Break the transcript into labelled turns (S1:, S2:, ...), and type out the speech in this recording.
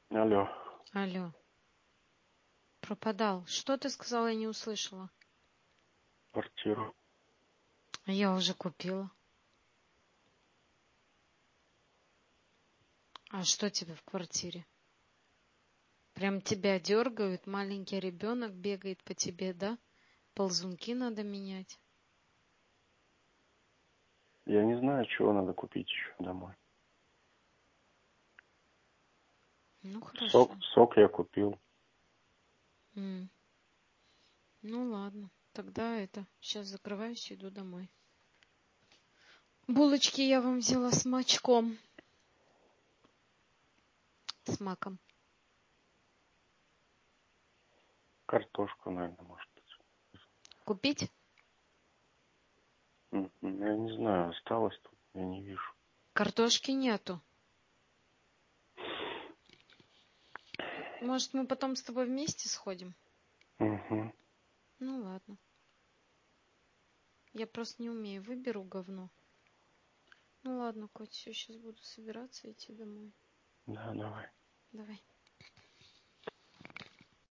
S1: Алло.
S2: Алло. Пропадал. Что ты сказала, я не услышала?
S1: Квартиру.
S2: Я уже купила. А что тебе в квартире? Прям тебя дергают, маленький ребенок бегает по тебе, да? Ползунки надо менять.
S1: Я не знаю, чего надо купить еще домой.
S2: Ну, хорошо.
S1: Сок я купил.
S2: Ну, ладно. Тогда сейчас закрываюсь и иду домой. Булочки я вам взяла с мачком. С маком.
S1: Картошку, наверное, может быть.
S2: Купить?
S1: Я не знаю, осталось тут, я не вижу.
S2: Картошки нету. Может, мы потом с тобой вместе сходим?
S1: Угу.
S2: Ну, ладно. Я просто не умею. Выберу говно. Ну, ладно, Коть, все, сейчас буду собираться и идти домой.
S1: Да, давай.
S2: Давай.